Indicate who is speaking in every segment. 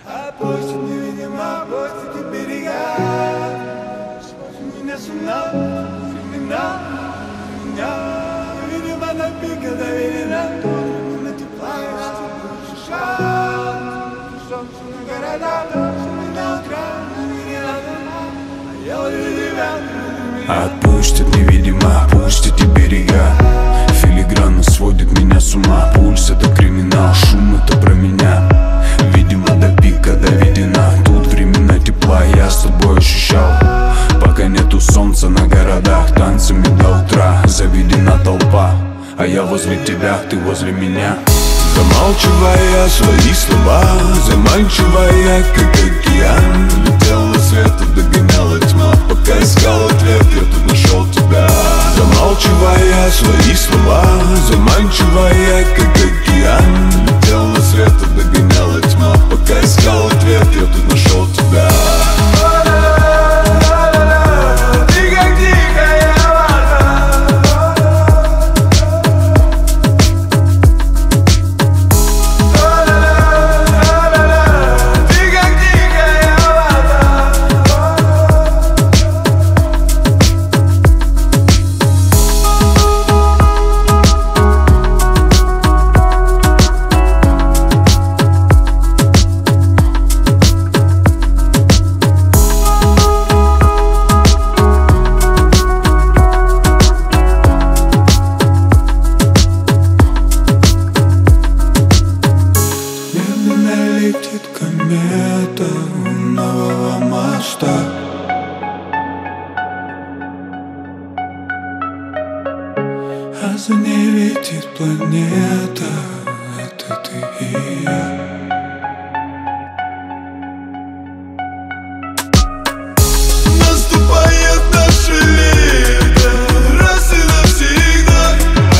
Speaker 1: Опустит невидимо, опустит берега. Смотри меня с ума, времена. Видимо, до пика доверена. Именно тепла и солнце на города, на утра, а я ловлю тебя.
Speaker 2: Отпустит невидимо, опустит и берега. Филигранно сводит меня с ума. Пульс — это криминал, шум — это про меня. Видимо, до пика доведена. Тут времена тепла я с тобой ощущал. Пока нету солнца на городах, танцами до утра заведена толпа. А я возле тебя, ты возле меня. Замалчивая свои слова, заманчивая, как океан. Летела света, догоняла тьма. Пока искал ответ, я тут нашел тебя. Замалчивая свои слова, заманчивая, как океан. Летела света, догоняла тьма. Пока искал ответ, я тут нашел тебя. Летит комета у нового моста. А за ней летит планета. Это ты и я. Наступает наше лето, раз и навсегда.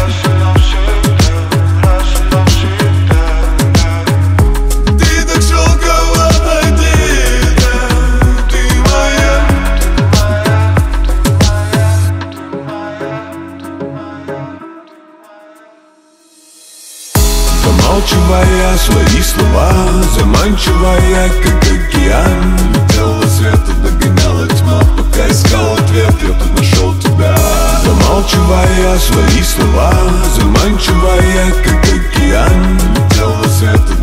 Speaker 2: Замалчивая свои слова, заманчивая, как океан. Летела света, догоняла тьма. Пока искал ответ, я тут нашел тебя. Замалчивая свои слова, заманчивая, как океан. Летела света,